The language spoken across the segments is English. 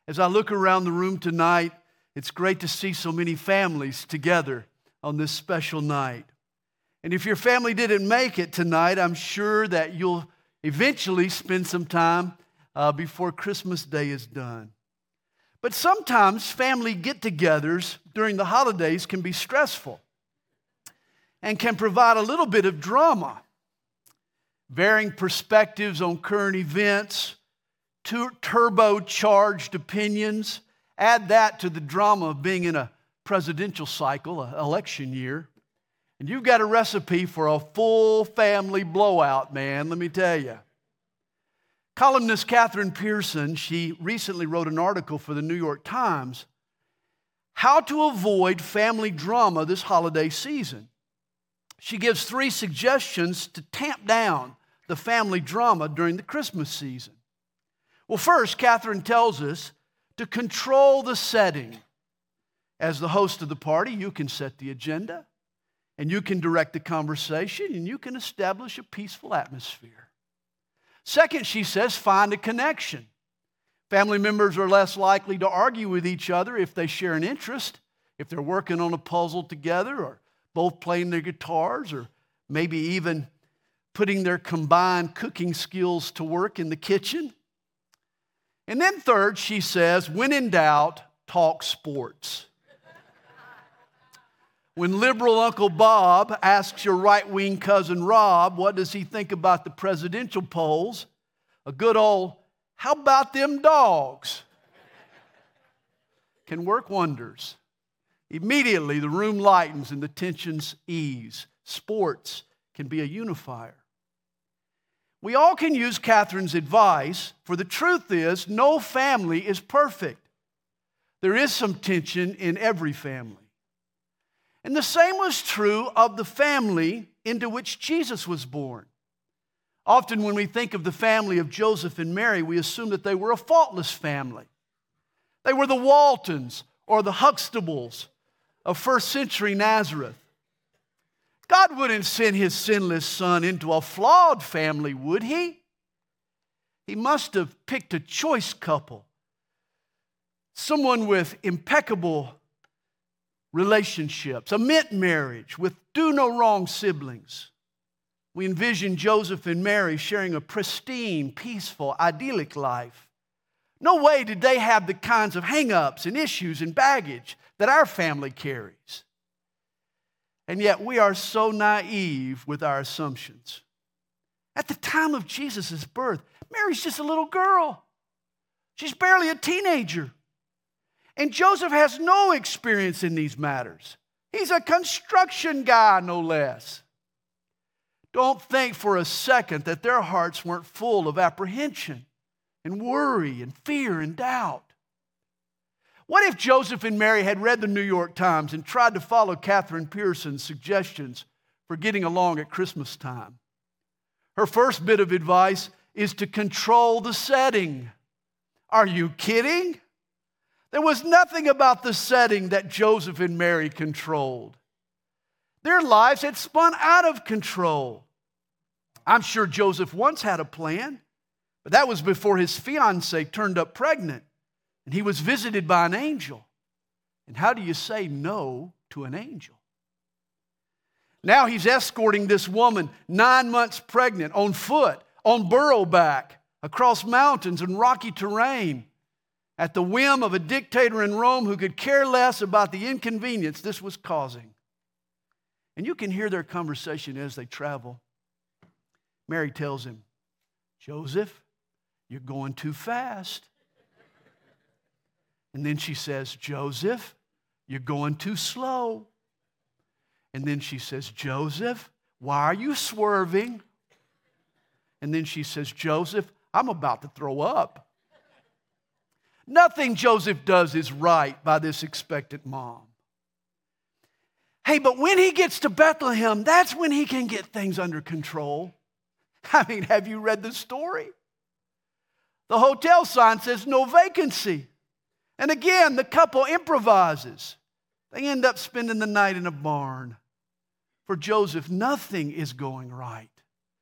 As I look around the room tonight, it's great to see so many families together on this special night. And if your family didn't make it tonight, I'm sure that you'll eventually spend some time before Christmas Day is done. But sometimes family get-togethers during the holidays can be stressful and can provide a little bit of drama. Varying perspectives on current events, turbocharged opinions. Add that to the drama of being in a presidential cycle, an election year, and you've got a recipe for a full family blowout, man, let me tell you. Columnist Catherine Pearson, she recently wrote an article for the New York Times, How to Avoid Family Drama This Holiday Season. She gives 3 suggestions to tamp down the family drama during the Christmas season. Well, first, Catherine tells us to control the setting. As the host of the party, you can set the agenda, and you can direct the conversation, and you can establish a peaceful atmosphere. Second, she says, find a connection. Family members are less likely to argue with each other if they share an interest, if they're working on a puzzle together, or both playing their guitars, or maybe even putting their combined cooking skills to work in the kitchen. And then third, she says, when in doubt, talk sports. When liberal Uncle Bob asks your right-wing cousin Rob, what does he think about the presidential polls? A good old, how about them dogs? Can work wonders. Immediately, the room lightens and the tensions ease. Sports can be a unifier. We all can use Catherine's advice, for the truth is, no family is perfect. There is some tension in every family. And the same was true of the family into which Jesus was born. Often when we think of the family of Joseph and Mary, we assume that they were a faultless family. They were the Waltons or the Huxtables of first century Nazareth. God wouldn't send his sinless son into a flawed family, would he? He must have picked a choice couple, someone with impeccable relationships, a mint marriage with do-no-wrong siblings. We envision Joseph and Mary sharing a pristine, peaceful, idyllic life. No way did they have the kinds of hang-ups and issues and baggage that our family carries. And yet we are so naive with our assumptions. At the time of Jesus' birth, Mary's just a little girl. She's barely a teenager. And Joseph has no experience in these matters. He's a construction guy, no less. Don't think for a second that their hearts weren't full of apprehension and worry and fear and doubt. What if Joseph and Mary had read the New York Times and tried to follow Catherine Pearson's suggestions for getting along at Christmas time? Her first bit of advice is to control the setting. Are you kidding? There was nothing about the setting that Joseph and Mary controlled. Their lives had spun out of control. I'm sure Joseph once had a plan, but that was before his fiancée turned up pregnant and he was visited by an angel. And how do you say no to an angel? Now he's escorting this woman 9 months pregnant on foot, on burroback, across mountains and rocky terrain, at the whim of a dictator in Rome who could care less about the inconvenience this was causing. And you can hear their conversation as they travel. Mary tells him, Joseph, you're going too fast. And then she says, Joseph, you're going too slow. And then she says, Joseph, why are you swerving? And then she says, Joseph, I'm about to throw up. Nothing Joseph does is right by this expectant mom. Hey, but when he gets to Bethlehem, that's when he can get things under control. I mean, have you read the story? The hotel sign says no vacancy. And again, the couple improvises. They end up spending the night in a barn. For Joseph, nothing is going right.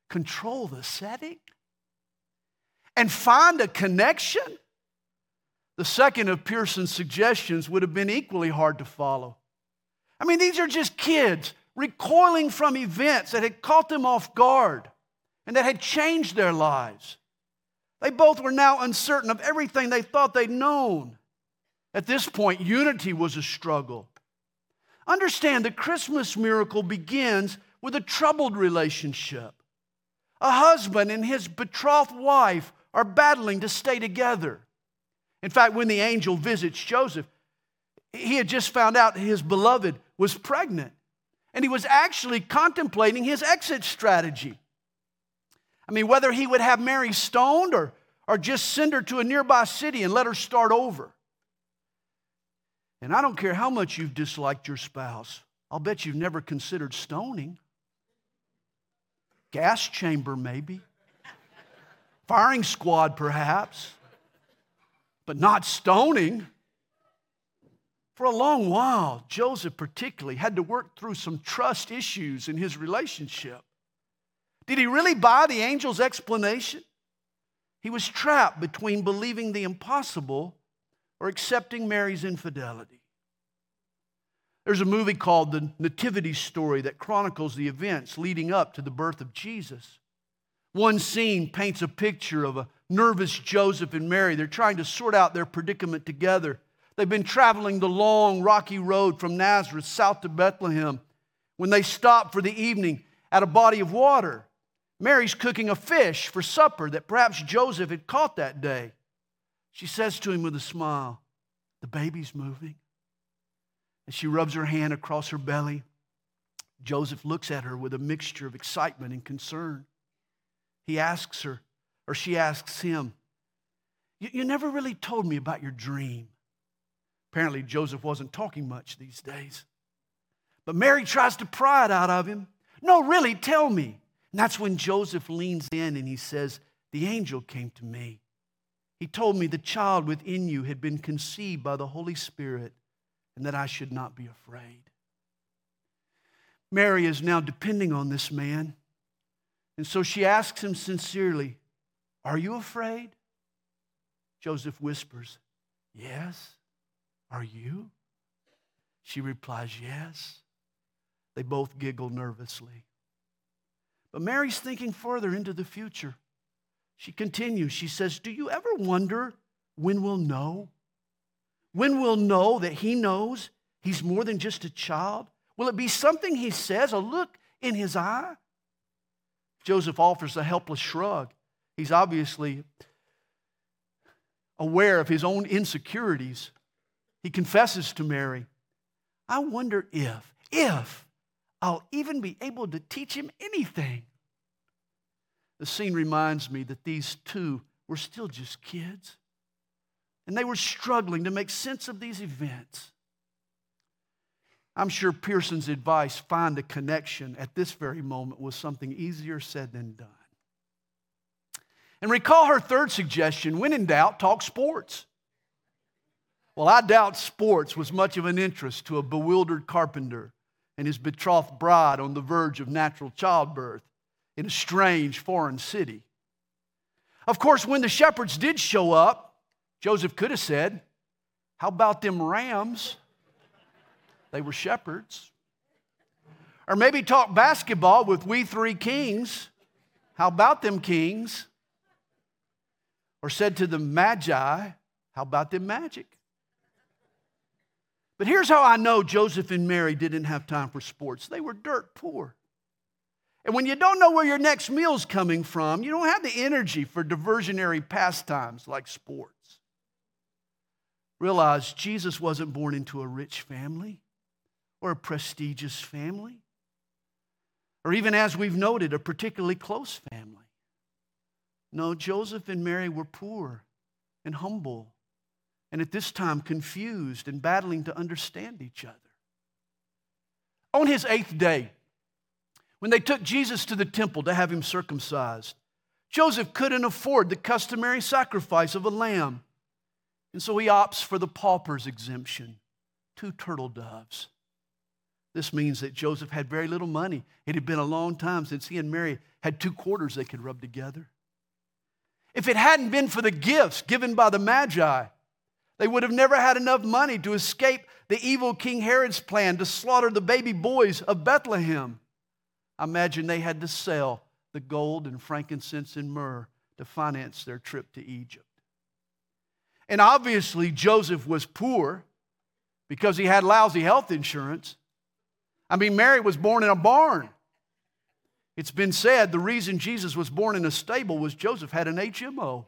Control the setting and find a connection. The second of Pearson's suggestions would have been equally hard to follow. I mean, these are just kids recoiling from events that had caught them off guard and that had changed their lives. They both were now uncertain of everything they thought they'd known. At this point, unity was a struggle. Understand, the Christmas miracle begins with a troubled relationship. A husband and his betrothed wife are battling to stay together. In fact, when the angel visits Joseph, he had just found out his beloved was pregnant, and he was actually contemplating his exit strategy. I mean, whether he would have Mary stoned or just send her to a nearby city and let her start over. And I don't care how much you've disliked your spouse, I'll bet you've never considered stoning. Gas chamber, maybe. Firing squad, perhaps. But not stoning. For a long while, Joseph particularly had to work through some trust issues in his relationship. Did he really buy the angel's explanation? He was trapped between believing the impossible or accepting Mary's infidelity. There's a movie called The Nativity Story that chronicles the events leading up to the birth of Jesus. One scene paints a picture of a nervous Joseph and Mary. They're trying to sort out their predicament together. They've been traveling the long, rocky road from Nazareth south to Bethlehem when they stop for the evening at a body of water. Mary's cooking a fish for supper that perhaps Joseph had caught that day. She says to him with a smile, "The baby's moving." And she rubs her hand across her belly. Joseph looks at her with a mixture of excitement and concern. He asks her, or she asks him, "You never really told me about your dream." Apparently, Joseph wasn't talking much these days. But Mary tries to pry it out of him. "No, really, tell me." And that's when Joseph leans in and he says, "The angel came to me. He told me the child within you had been conceived by the Holy Spirit and that I should not be afraid." Mary is now depending on this man. And so she asks him sincerely, "Are you afraid?" Joseph whispers, "Yes. Are you?" She replies, "Yes." They both giggle nervously. But Mary's thinking further into the future. She continues, she says, "Do you ever wonder when we'll know? When we'll know that he knows he's more than just a child? Will it be something he says, a look in his eye?" Joseph offers a helpless shrug. He's obviously aware of his own insecurities. He confesses to Mary, "I wonder if I'll even be able to teach him anything." The scene reminds me that these two were still just kids, and they were struggling to make sense of these events. I'm sure Pearson's advice, find a connection at this very moment, was something easier said than done. And recall her third suggestion, when in doubt, talk sports. Well, I doubt sports was much of an interest to a bewildered carpenter and his betrothed bride on the verge of natural childbirth in a strange foreign city. Of course, when the shepherds did show up, Joseph could have said, "How about them rams?" They were shepherds. Or maybe talk basketball with "We three kings." How about them kings? Or said to the magi, "How about them magic?" But here's how I know Joseph and Mary didn't have time for sports. They were dirt poor. And when you don't know where your next meal's coming from, you don't have the energy for diversionary pastimes like sports. Realize Jesus wasn't born into a rich family or a prestigious family, or even, as we've noted, a particularly close family. No, Joseph and Mary were poor and humble, and at this time confused and battling to understand each other. On his 8th day, when they took Jesus to the temple to have him circumcised, Joseph couldn't afford the customary sacrifice of a lamb, and so he opts for the pauper's exemption, 2 turtle doves. This means that Joseph had very little money. It had been a long time since he and Mary had 2 quarters they could rub together. If it hadn't been for the gifts given by the Magi, They would have never had enough money to escape the evil King Herod's plan to slaughter the baby boys of Bethlehem. I imagine they had to sell the gold and frankincense and myrrh to finance their trip to Egypt. And obviously, Joseph was poor because he had lousy health insurance. I mean, Mary was born in a barn. It's been said the reason Jesus was born in a stable was Joseph had an HMO.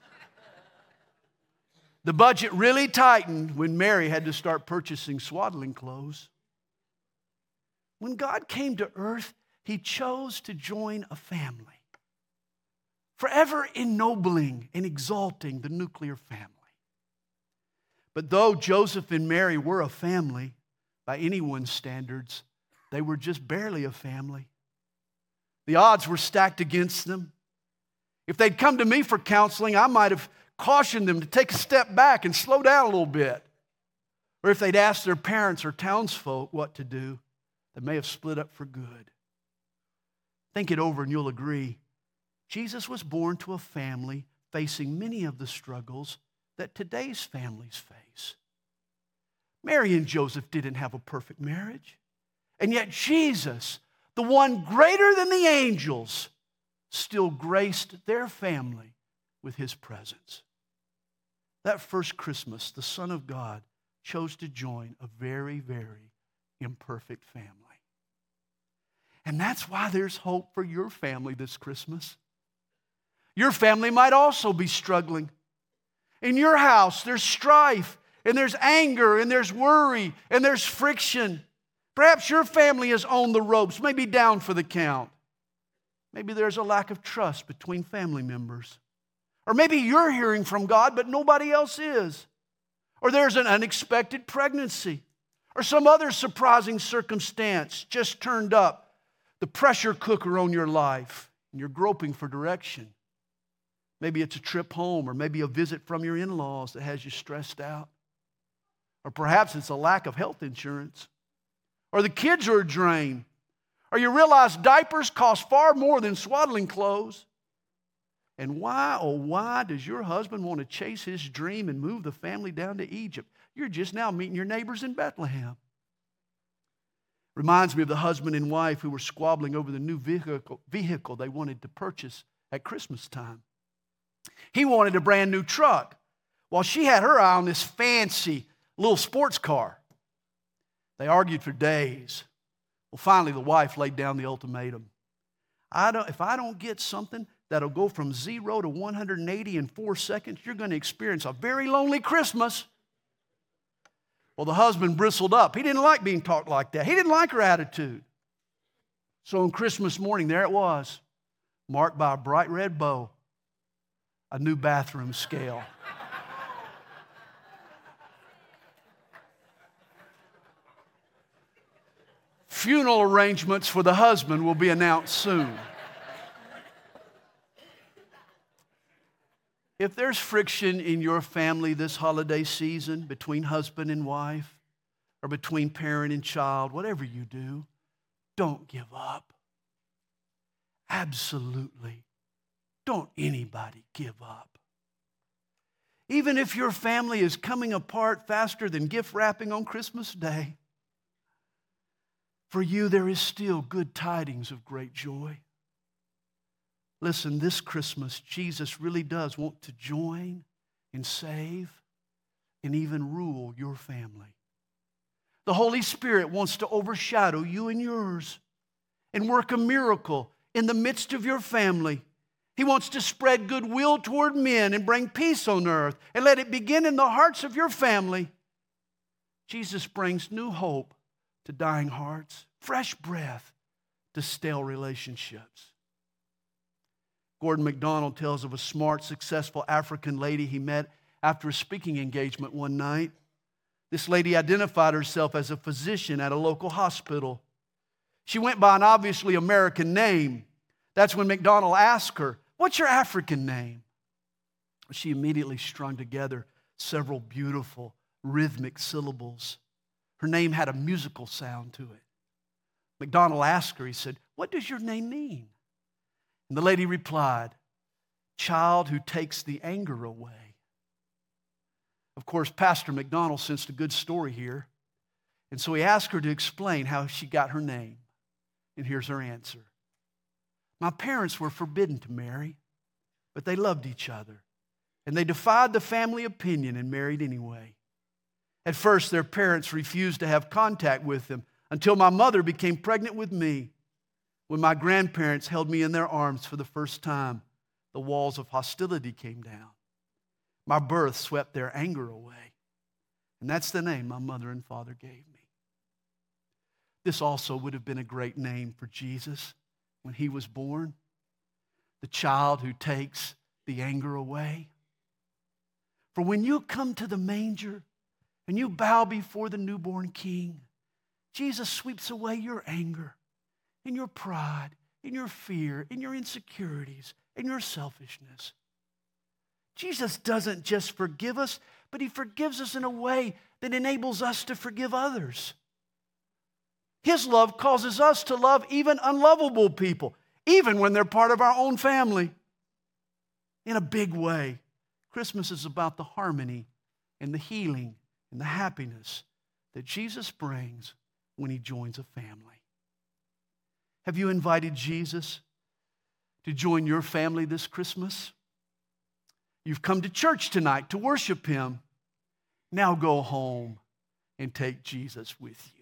The budget really tightened when Mary had to start purchasing swaddling clothes. When God came to earth, He chose to join a family, forever ennobling and exalting the nuclear family. But though Joseph and Mary were a family, by anyone's standards, they were just barely a family. The odds were stacked against them. If they'd come to me for counseling, I might have cautioned them to take a step back and slow down a little bit. Or if they'd asked their parents or townsfolk what to do, they may have split up for good. Think it over and you'll agree. Jesus was born to a family facing many of the struggles that today's families face. Mary and Joseph didn't have a perfect marriage. And yet Jesus, the one greater than the angels, still graced their family with His presence. That first Christmas, the Son of God chose to join a very, very imperfect family. And that's why there's hope for your family this Christmas. Your family might also be struggling. In your house, there's strife, and there's anger, and there's worry, and there's friction. Perhaps your family is on the ropes, maybe down for the count. Maybe there's a lack of trust between family members. Or maybe you're hearing from God, but nobody else is. Or there's an unexpected pregnancy. Or some other surprising circumstance just turned up. The pressure cooker on your life, and you're groping for direction. Maybe it's a trip home, or maybe a visit from your in-laws that has you stressed out. Or perhaps it's a lack of health insurance. Or the kids are a drain. Or you realize diapers cost far more than swaddling clothes. And why, oh why, does your husband want to chase his dream and move the family down to Egypt? You're just now meeting your neighbors in Bethlehem. Reminds me of the husband and wife who were squabbling over the new vehicle they wanted to purchase at Christmas time. He wanted a brand new truck, while she had her eye on this fancy little sports car. They argued for days. Well, finally, the wife laid down the ultimatum. If I don't get something that'll go from 0 to 180 in 4 seconds, you're going to experience a very lonely Christmas. Well, the husband bristled up. He didn't like being talked like that. He didn't like her attitude. So on Christmas morning, there it was, marked by a bright red bow, a new bathroom scale. Funeral arrangements for the husband will be announced soon. If there's friction in your family this holiday season between husband and wife, or between parent and child, whatever you do, don't give up. Absolutely. Don't anybody give up. Even if your family is coming apart faster than gift wrapping on Christmas Day, for you there is still good tidings of great joy. Listen, this Christmas, Jesus really does want to join and save and even rule your family. The Holy Spirit wants to overshadow you and yours and work a miracle in the midst of your family. He wants to spread goodwill toward men and bring peace on earth and let it begin in the hearts of your family. Jesus brings new hope to dying hearts, fresh breath to stale relationships. Gordon MacDonald tells of a smart, successful African lady he met after a speaking engagement one night. This lady identified herself as a physician at a local hospital. She went by an obviously American name. That's when MacDonald asked her, "What's your African name?" She immediately strung together several beautiful, rhythmic syllables. Her name had a musical sound to it. MacDonald asked her, he said, "What does your name mean?" And the lady replied, "Child who takes the anger away." Of course, Pastor McDonald sensed a good story here, and so he asked her to explain how she got her name. And here's her answer. My parents were forbidden to marry, but they loved each other, and they defied the family opinion and married anyway. At first, their parents refused to have contact with them until my mother became pregnant with me. When my grandparents held me in their arms for the first time, the walls of hostility came down. My birth swept their anger away. And that's the name my mother and father gave me. This also would have been a great name for Jesus when he was born. The child who takes the anger away. For when you come to the manger and you bow before the newborn King, Jesus sweeps away your anger and your pride and your fear and your insecurities and your selfishness. Jesus doesn't just forgive us, but he forgives us in a way that enables us to forgive others. His love causes us to love even unlovable people, even when they're part of our own family. In a big way, Christmas is about the harmony and the healing and the happiness that Jesus brings when he joins a family. Have you invited Jesus to join your family this Christmas? You've come to church tonight to worship him. Now go home and take Jesus with you.